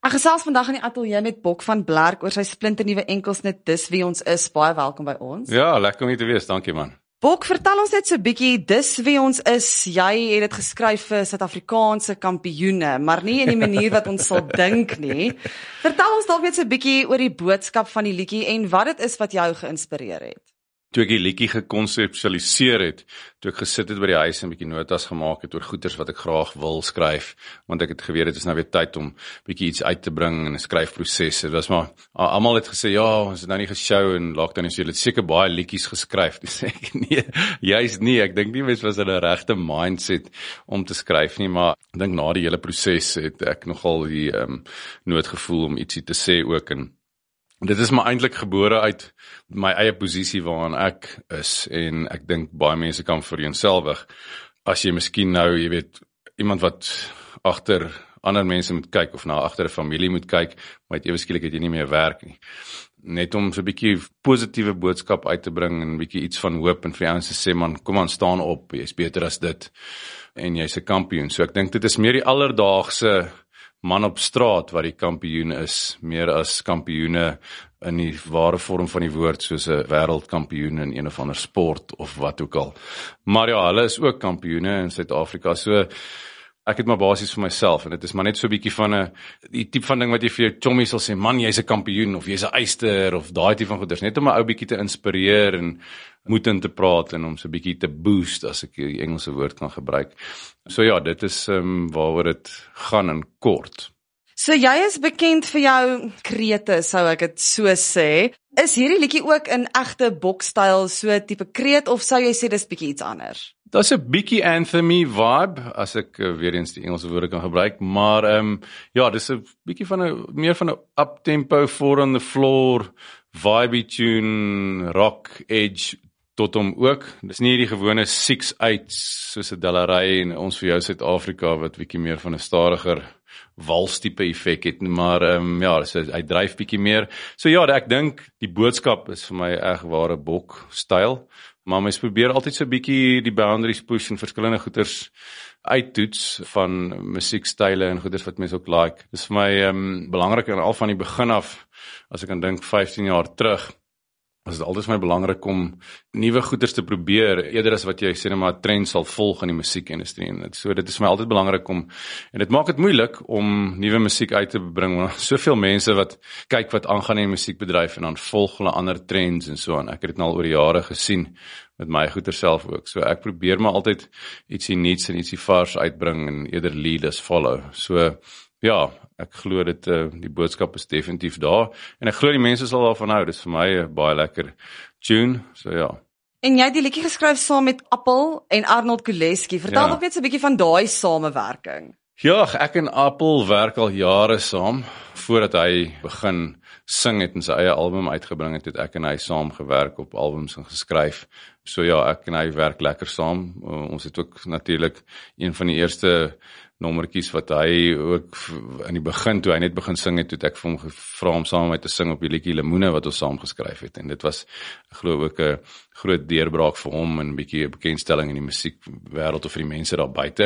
Ek gesels vandag in die ateljee met Bok van Blerk oor sy splinternuwe enkelsnit Dis wie ons is. Baie welkom by ons. Ja, lekker om hier te wees, dankie man. Bok, vertel ons net so 'n bietjie, Dis wie ons is. Jy het dit geskryf vir Suid-Afrikaanse kampioene, maar nie in die manier wat ons sal dink nie. Vertel ons dalk net so 'n bietjie oor die boodskap van die liedjie en wat dit is wat jou geïnspireer het. Toe ek die liedjie gekonseptualiseer het, toe ek gesit het by die huis en 'n bietjie notas gemaak het oor goeters wat ek graag wil skryf, want ek het geweet dit is nou weer tyd om bietjie iets uit te bring in 'n skryfproses. Dit was maar almal het gesê ja, ons het nou nie geshow en lockdown so, jy het seker baie liedjies geskryf. Dis sê ek nee, juist nie. Ek dink nie mens was in 'n regte mindset om te skryf nie, maar ek dink na die hele proses het ek nogal die nood gevoel om ietsie te sê ook. En dit is maar eintlik gebore uit my eie posisie waarin ek is, en ek dink baie mense kan vereenselwig. As jy miskien nou, jy weet, iemand wat agter ander mense moet kyk, of nou agter 'n familie moet kyk, maar ewe skielik het jy nie meer werk nie. Net om so 'n bietjie positiewe boodskap uit te bring, en 'n bietjie iets van hoop, en vir ouens te sê, man, kom aan, staan op, jy's beter as dit, en jy's 'n kampioen. So ek dink dit is meer die alledaagse man op straat wat die kampioen is, meer as kampioene in die ware vorm van die woord, soos 'n wêreldkampioen in een of ander sport, of wat ook al. Maar ja, hulle is ook kampioene in Suid-Afrika, so ek het maar basies vir myself, en dit is maar net so 'n bietjie van die tipe van ding wat jy vir jou chommies sal sê, man, jy's 'n kampioen, of jy's 'n eyster, of daai tipe van goeders, net om 'n ou bietjie te inspireer, en moed in te praat, en om so 'n bietjie te boost, as ek die Engelse woord kan gebruik. So ja, dit is waaroor dit gaan in kort. So jy is bekend vir jou krete, sou ek dit so sê. Is hierdie liedjie ook in egte Bok-styl so tipe kreet, of sou jy sê dis bietjie iets anders? Daar's 'n bietjie anthem-y vibe, as ek weer eens die Engelse woorde kan gebruik, maar ja, dis 'n bietjie meer van 'n up-tempo, four on the floor, vibey tune, rock edge tot hom ook. Dis nie die gewone 6/8 soos 'n Delarey en ons vir jou Suid-Afrika wat bietjie meer van 'n stadiger walstipe effek het, maar ja, so hy dryf bietjie meer. So ja, ek dink die boodskap is vir my reg ware Bok-styl, maar mens probeer altyd so bietjie die boundaries push en verskillende goeters uittoets van musiekstyle en goeters wat mense ook like. Dis vir my belangrik, en al van die begin af, as ek kan dink 15 jaar terug, is dit altyd vir my belangrik om nuwe goeders te probeer, eerder as wat jy sê net maar 'n trend sal volg in die musiekindustrie. En so dit is vir my altyd belangrik en dit maak dit moeilik om nuwe musiek uit te bring, want soveel mense wat kyk wat aangaan in die musiekbedryf en dan volg hulle ander trends en so aan. Ek het dit nou al oor die jare gesien met my goeie self ook. So ek probeer maar altyd ietsie nuuts en ietsie vars uitbring en eerder lead as follow. So ja, ek glo dit die boodskap is definitief daar en ek glo die mense sal daarvan hou. Dis vir my 'n baie lekker tune. So ja. En jy het die liedjie geskryf saam met Appel en Arnold Kuleski. Vertel nog net so 'n bietjie van daai samewerking. Ja, ek en Appel werk al jare saam. Voordat hy begin sing het en sy eie album uitgebring het ek en hy saam gewerk op albums en geskryf. So ja, ek en hy werk lekker saam. Ons het ook natuurlik een van die eerste nommertjies wat hy ook in die begin, toe hy net begin sing het, toe ek vir hom gevra om saam met my te sing op die liedjie Lemoene wat ons saam geskryf het. En dit was, ek glo ook 'n groot deurbraak vir hom en 'n bietjie 'n bekendstelling in die musiekwêreld of vir die mense daar buite.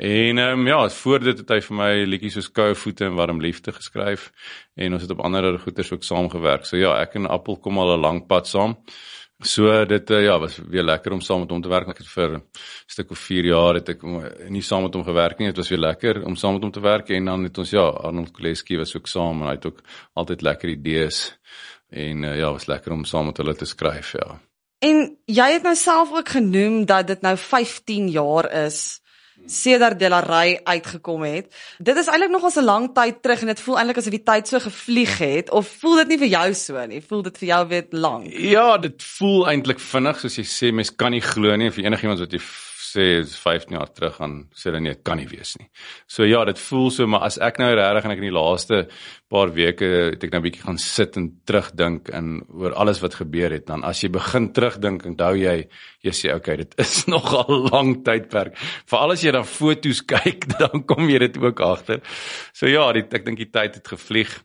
En ja, voor dit het hy vir my liedjies soos Koue Voete en Warm Liefde geskryf en ons het op ander goeders ook saam gewerk. So ja, ek en Appel kom al 'n lang pad saam. So dit ja, was weer lekker om saam met hom te werk. Ek het vir 'n stuk of 4 jaar het ek nie saam met hom gewerk nie. Dit was weer lekker om saam met hom te werk en dan het ons Arnold Kuleski was ook saam en hy het ook altyd lekker idees en ja, was lekker om saam met hulle te skryf, ja. En jy het nou self ook genoem dat dit nou 15 jaar is sedert Delarey uitgekom het. Dit is eintlik nog al 'n lang tyd terug en dit voel eintlik asof die tyd so gevlieg het, of voel dit nie vir jou so nie? Voel dit vir jou weer lank? Ja, dit voel eintlik vinnig, soos jy sê, mens kan nie glo nie, vir enigiemand wat jy sê is 15 jaar terug gaan sê dan nee, dit kan nie wees nie. So ja, dit voel so, maar as ek nou regtig en ek in die laaste paar weke het ek nou 'n bietjie gaan sit en terugdink en oor alles wat gebeur het, dan as jy begin terugdink, onthou jy sê okay, dit is nogal 'n lang tydperk. Veral as jy dan foto's kyk, dan kom jy dit ook agter. So ja, ek dink die tyd het gevlieg.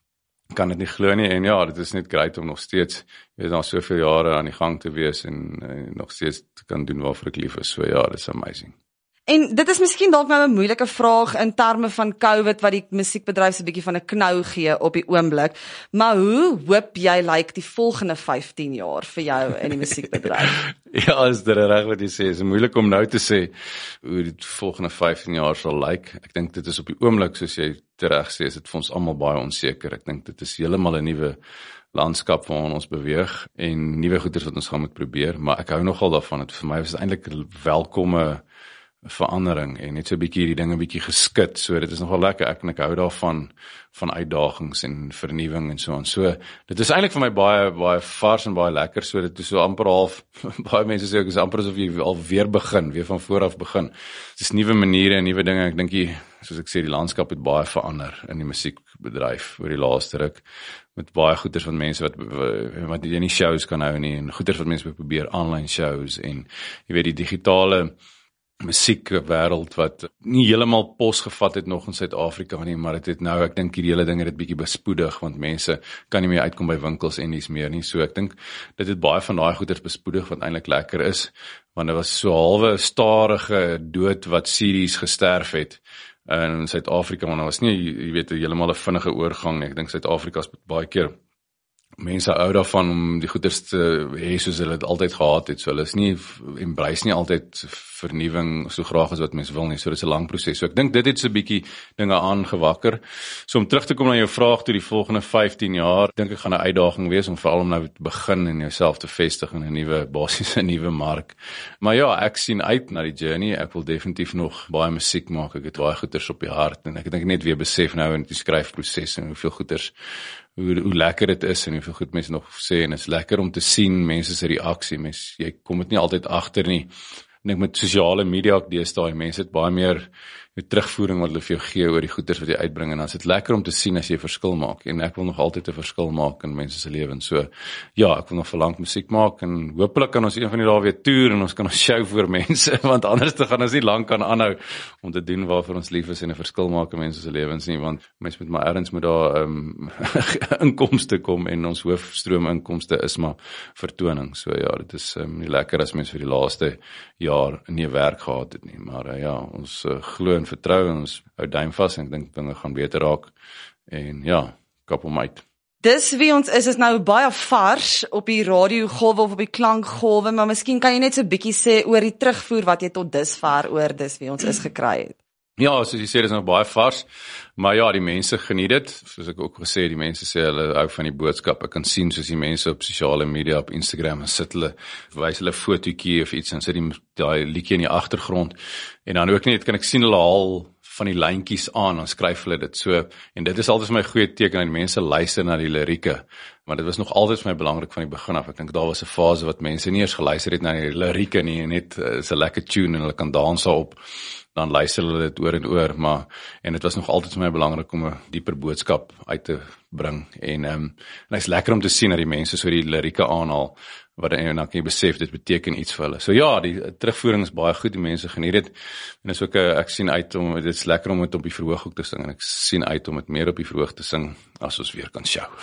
Kan dit nie glo nie, en ja, dit is net great om nog steeds, na soveel jare aan die gang te wees en nog steeds te kan doen waarvoor ek lief is, so ja, dit is amazing. En dit is miskien dalk nou 'n moeilike vraag in terme van COVID wat die musiekbedryf so 'n bietjie van 'n knou gee op die oomblik, maar hoe hoop jy lyk die volgende 15 jaar vir jou in die musiekbedryf? Ja, is dit reg wat jy sê, is moeilik om nou te sê hoe die volgende 15 jaar sal lyk. Ek dink dit is op die oomblik, soos jy reg sê, is dit vir ons almal baie onseker. Ek dink dit is heeltemal 'n nuwe landskap waarin ons beweeg en nuwe goeders wat ons gaan moet probeer, maar ek hou nogal daarvan. Dit vir my was eintlik 'n welkome verandering en net so 'n bietjie die dinge bietjie geskit. So dit is nogal lekker. Ek hou daarvan van uitdagings en vernuwing en so aan. So dit is eintlik vir my baie vars en baie lekker. So dit is so amper half baie mense sê ek is amper asof jy al weer begin, weer van voor af begin. Dit is nuwe maniere en nuwe dinge. Ek dink soos ek sê, die landskap het baie verander in die musiekbedryf oor die laaste ruk. Met baie goeders van mense wat jy nie shows kan hou nie en goeders wat mense probeer online shows en jy weet die digitale musiekwêreld wat nie heeltemal pos gevat het nog in Suid-Afrika nie, maar dit het nou, ek dink hierdie hele ding het dit bietjie bespoedig, want mense kan nie meer uitkom by winkels en dis meer nie, so ek dink dit het baie van daai goeders bespoedig wat eintlik lekker is, want dit was so halwe stadige dood wat series gesterf het in Suid-Afrika, want dit was nie, jy weet, heeltemal 'n vinnige oorgang nie. Ek dink Suid-Afrika is baie keer mense hou daarvan om die goeders te hê soos hulle dit altyd gehad het, so hulle is nie, embrace nie altyd vernuwing so graag as wat mense wil nie, so dit is 'n lang proses, so ek dink dit het so 'n bietjie dinge aangewakker. So om terug te kom na jou vraag toe die volgende 15 jaar, dink ek gaan 'n uitdaging wees om veral om nou te begin en jouself te vestig in 'n nuwe, basiese nuwe mark. Maar ja, ek sien uit na die journey, ek wil definitief nog baie musiek maak, ek het baie goeders op die hart en ek dink net weer besef nou in die skryfproses en hoeveel goeders hoe lekker dit is en hoeveel goed mense nog sê en het is lekker om te sien mense se reaksie, jy kom dit nie altyd agter nie. En ek met sosiale media ook deesdae, mense het baie meer terugvoering wat hulle vir jou gee oor die goeders wat jy uitbring en dan is dit lekker om te sien as jy 'n verskil maak en ek wil nog altyd 'n verskil maak in mense se lewens. So ja, ek wil nog verlang musiek maak en hopelik kan ons een van die dae weer toer en ons kan ons show vir mense, want anders te gaan ons nie lank kan aanhou om te doen waarvoor ons lief is en 'n verskil maak in mense se lewens nie, want mense moet maar ergens moet daar inkomste kom en ons hoofstroom inkomste is maar vertoning. So ja, dit is nie lekker as mense vir die laaste jaar nie werk gehad het nie, maar ja, ons glo en vertrou en ons hou duim vas en ek dink dinge gaan beter raak en ja, kap hom uit. Dis wie ons is nou baie vars op die radiogolwe of op die klankgolwe, maar miskien kan jy net so 'n bietjie sê oor die terugvoer wat jy tot dusver oor dis wie ons is gekry het. Ja, soos jy sê, dit is nog baie vars, maar ja, die mense geniet dit, soos ek ook gesê, die mense sê hulle hou van die boodskap, ek kan sien soos die mense op sosiale media, op Instagram, en sit hulle, wys hulle fotootjie of iets, en sit die liedjie in die agtergrond, en dan ook net, kan ek sien hulle haal van die lyntjies aan, dan skryf hulle dit so, en dit is altyd my goeie teken, dat die mense luister na die lirieke, maar dit was nog altyd vir my belangrik van die begin af, ek dink daar was 'n fase wat mense nie eers geluister het na die lirieke nie, net is 'n lekker tune, en hulle kan dans daarop, dan luister hulle dit oor en oor, en dit was nog altyd vir my belangrik om 'n dieper boodskap uit te bring, en is lekker om te sien dat die mense so die lirieke aanhaal, en dan kan jy besef, dit beteken iets vir hulle. So ja, die terugvoering is baie goed, die mense geniet dit, en is ook, ek sien uit dit is lekker om dit op die verhoog ook te sing, en ek sien uit om dit meer op die verhoog te sing, as ons weer kan show.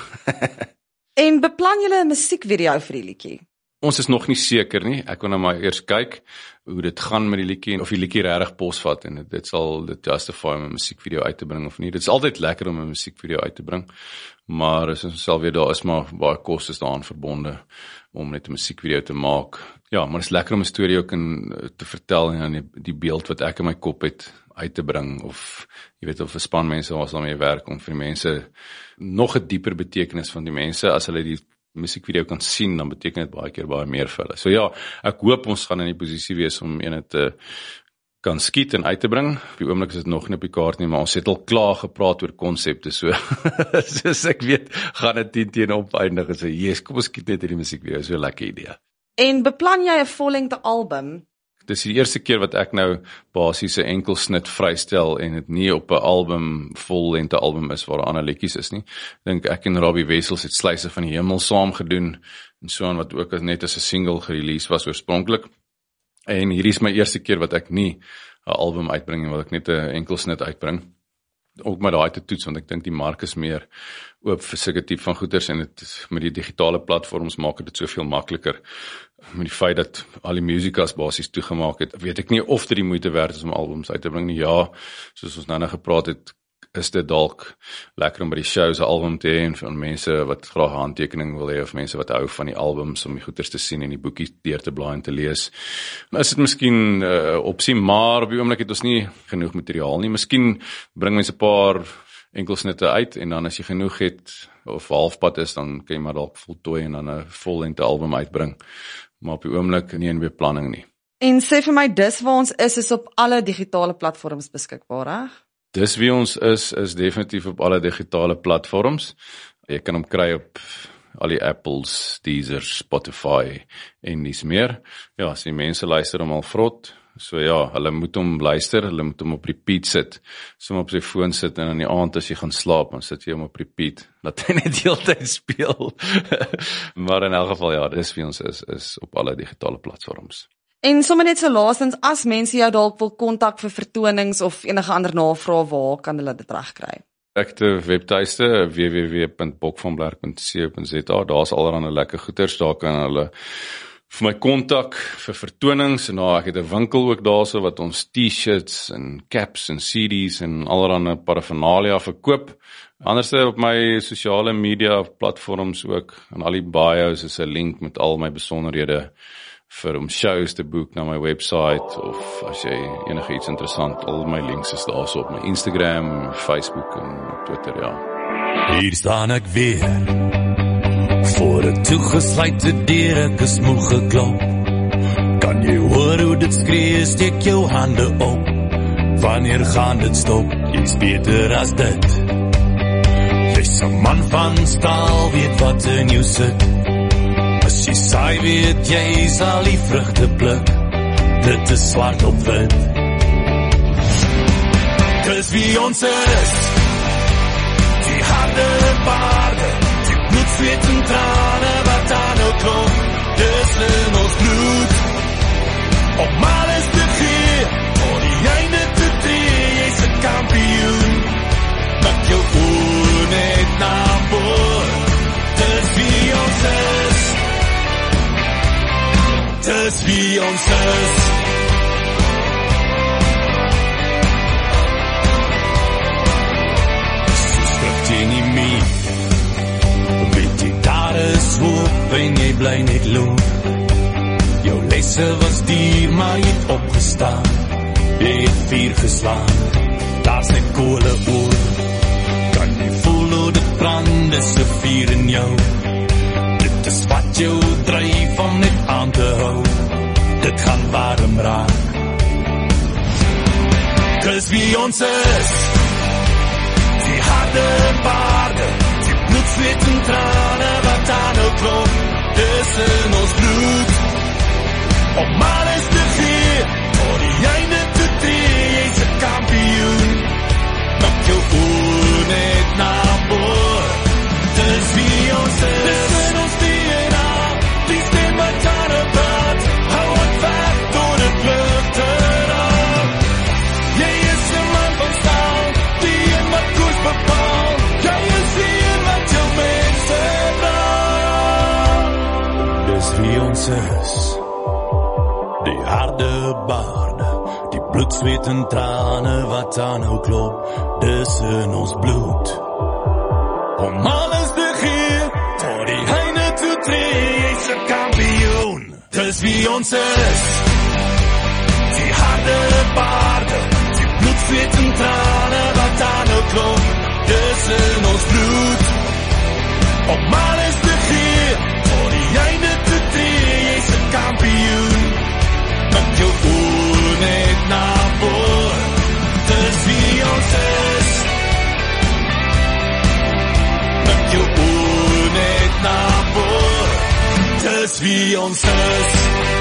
En beplan julle 'n musiekvideo vir die liedjie? Ons is nog nie seker nie, ek wil nou maar eers kyk hoe dit gaan met die liedjie, en of die liedjie regtig posvat, en dit sal dit justify om 'n musiekvideo uit te bring of nie. Dit is altyd lekker om 'n musiekvideo uit te bring, maar as ons sal weet, daar is maar baie kostes daaraan verbonde, om net 'n musiekvideo te maak. Ja, maar dit is lekker om 'n storie ook te vertel, en die beeld wat ek in my kop het, uit te bring, of jy weet, of 'n span mense wat daarmee werk, om vir die mense nog 'n dieper betekenis van die mense, as hulle die musiekvideo kan sien, dan beteken dit baie keer baie meer vir hulle. So ja, ek hoop ons gaan in die posisie wees om ene te kan skiet en uit te bring. Op die oomblik is dit nog nie op die kaart nie, maar ons het al klaar gepraat oor konsepte, so soos ek weet, gaan dit 10 teen op eindig en sê, yes, kom ons skiet net hierdie musiekvideo, so 'n lekker idee. En beplan jy 'n vollengte album? Dis die eerste keer wat ek nou basies 'n enkelsnit vrystel en dit nie op 'n album, vollengte album is waar daar ander liedjies is nie. Ek dink ek en Robbie Wessels het Sluise van die Hemel saam gedoen en so aan, wat ook net as 'n single gerelease was oorspronklik. En hierdie is my eerste keer wat ek nie 'n album uitbring nie, wat ek net 'n enkelsnit uitbring. Ook maar daai te toets, want ek dink die mark is meer oop vir sulke tipe van goeders, en dit met die digitale platforms maak dit soveel makliker met die feit dat al die musicas basies toegemaak het, weet ek nie of dit die moeite werd is om albums uit te bring nie. Ja, soos ons nou gepraat het, is dit dalk lekker om by die shows 'n album te hê en van mense wat graag 'n handtekening wil hê of mense wat hou van die albums om die goeders te sien en die boekies deur te blaai en te lees. Is dit miskien opsie, maar op die oomblik het ons nie genoeg materiaal nie. Miskien bring mense 'n paar enkelsnitte uit en dan as jy genoeg het of halfpad is, dan kan jy maar dalk voltooi en dan 'n vollengte album uitbring. Maar op die oomblik nie in beplanning nie. En sê vir my, dis waar ons is op alle digitale platforms beskikbaar, reg? Dis wie ons is definitief op alle digitale platforms. Jy kan hom kry op al die Apples, Deezer, Spotify en dis meer. Ja, as die mense luister hom al vrot, so ja, hulle moet hom luister, hulle moet hom op repeat sit, so op sy foon sit en in die aand as jy gaan slaap, dan sit jy hom op repeat, dat hy net die hele tyd speel. Maar in elk geval, ja, dis wie ons is op alle digitale platforms. En sommer net so laastens, as mense jou dalk wil kontak vir vertonings of enige ander navrae, waar kan hulle dit regkry? Ekte webtuiste www.bokvanblerk.co.za. Daar's allerlei lekker goeders, daar kan hulle vir my kontak vir vertonings en ek het 'n winkel ook daarso wat ons T-shirts en caps en CD's en allerlei paraphernalia verkoop. Anderste op my sosiale media platforms ook, en al die bios is 'n link met al my besonderhede vir om shows te boek na my website of as jy enige iets interessant, al my links is daarso op my Instagram, Facebook en Twitter, ja. Hier staan ek weer voor 'n toegesluite deur, ek is moeg geklop. Kan jy hoor hoe dit skree, steek jou hande op. Wanneer gaan dit stop? Jy's beter as dit. Jy's 'n man van staal, weet wat in jou sit. As jy saai, weet jy sal die vrugte pluk. Dit is swart op wit. Dis wie ons is, die harde paarde, die bloed, zweet en trane wat aan nou klop. Dis in ons bloed, om alles te gee, tot die einde te tree. Jy's 'n kampioen, maak jou oor net na voor. Dis wie ons is, dis wie ons is. So skrif jy nie meer, weet jy daar is hoop en jy bly net loop. Jou lesse was duur, maar jy het opgestaan. Jy het vuur geslaan, daar's net kole oor. Kan jy voel hoe dit brand, is 'n vuur in jou. Dit is wat jou dryf om net aan te hou. Dit gaan warm raak. Dis wie ons is, die harde paarde, die bloed, zweet en trane wat aan nou klop. Dis in ons bloed, om alles te gee, tot die einde te tree. Jy's 'n kampioen, maak jou oor net na voor. Dis wie ons is, dis in ons DNA, die stem wat aan 'n praat. Hou het weg door dit lucht te raak. Jy is 'n man van staal, die een wat koers bepaal. Jy is die een wat jou mense dra. Dis wie ons is, die harde baarde, die bloed, zweet en trane wat aan nou klop. Dis in ons bloed, om alles te gee, tot die einde toe tree. Jy's 'n kampioen, dis wie ons is, die harde paarde, die bloed, zweet en trane wat aan nou klop. Dis in ons bloed, om alles te gee, tot die einde te tree. Jy's 'n kampioen, maak jou oor net na voor. Dis wie ons is, maak jou oor net na voor. Dis wie ons is.